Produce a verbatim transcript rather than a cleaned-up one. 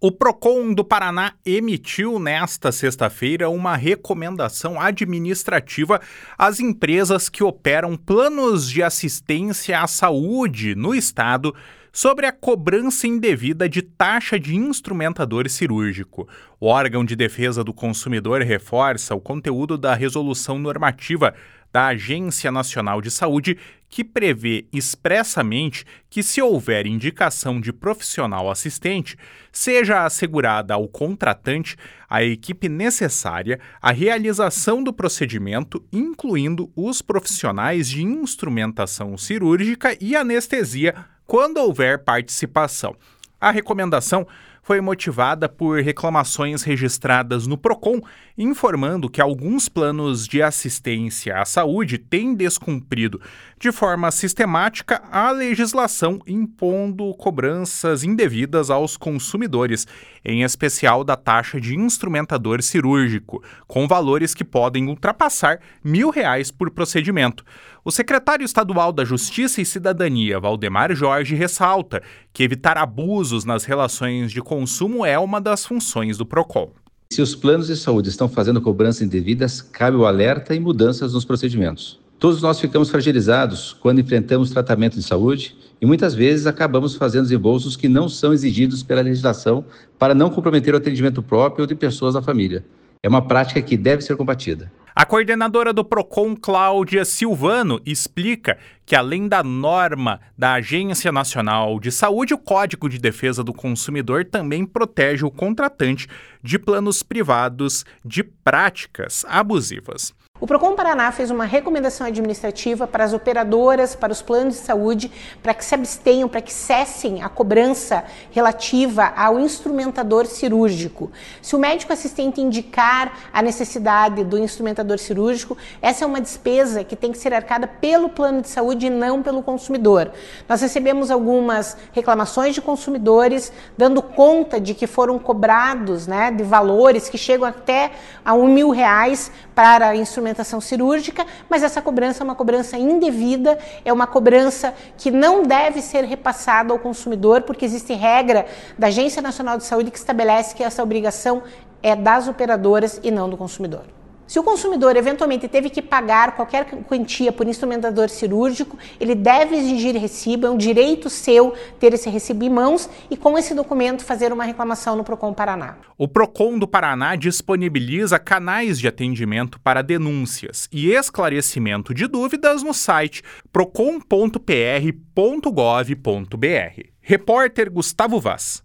O Procon do Paraná emitiu nesta sexta-feira uma recomendação administrativa às empresas que operam planos de assistência à saúde no estado sobre a cobrança indevida de taxa de instrumentador cirúrgico. O órgão de defesa do consumidor reforça o conteúdo da resolução normativa da Agência Nacional de Saúde, que prevê expressamente que, se houver indicação de profissional assistente, seja assegurada ao contratante a equipe necessária à realização do procedimento, incluindo os profissionais de instrumentação cirúrgica e anestesia, quando houver participação. A recomendação foi motivada por reclamações registradas no Procon, informando que alguns planos de assistência à saúde têm descumprido de forma sistemática a legislação, impondo cobranças indevidas aos consumidores, em especial da taxa de instrumentador cirúrgico, com valores que podem ultrapassar mil reais por procedimento. O secretário estadual da Justiça e Cidadania, Valdemar Jorge, ressalta que evitar abusos nas relações de consumo é uma das funções do Procon. Se os planos de saúde estão fazendo cobranças indevidas, cabe o alerta e mudanças nos procedimentos. Todos nós ficamos fragilizados quando enfrentamos tratamento de saúde e muitas vezes acabamos fazendo desembolsos que não são exigidos pela legislação para não comprometer o atendimento próprio ou de pessoas da família. É uma prática que deve ser combatida. A coordenadora do Procon, Cláudia Silvano, explica que, além da norma da Agência Nacional de Saúde, o Código de Defesa do Consumidor também protege o contratante de planos privados de práticas abusivas. O Procon Paraná fez uma recomendação administrativa para as operadoras, para os planos de saúde, para que se abstenham, para que cessem a cobrança relativa ao instrumentador cirúrgico. Se o médico assistente indicar a necessidade do instrumentador cirúrgico, essa é uma despesa que tem que ser arcada pelo plano de saúde e não pelo consumidor. Nós recebemos algumas reclamações de consumidores dando conta de que foram cobrados, né, de valores que chegam até a um mil reais para a instrumentação cirúrgica, mas essa cobrança é uma cobrança indevida, é uma cobrança que não deve ser repassada ao consumidor, porque existe regra da Agência Nacional de Saúde que estabelece que essa obrigação é das operadoras e não do consumidor. Se o consumidor eventualmente teve que pagar qualquer quantia por instrumentador cirúrgico, ele deve exigir recibo, é um direito seu ter esse recibo em mãos e com esse documento fazer uma reclamação no Procon Paraná. O Procon do Paraná disponibiliza canais de atendimento para denúncias e esclarecimento de dúvidas no site procon ponto p r ponto gov ponto b r. Repórter Gustavo Vaz.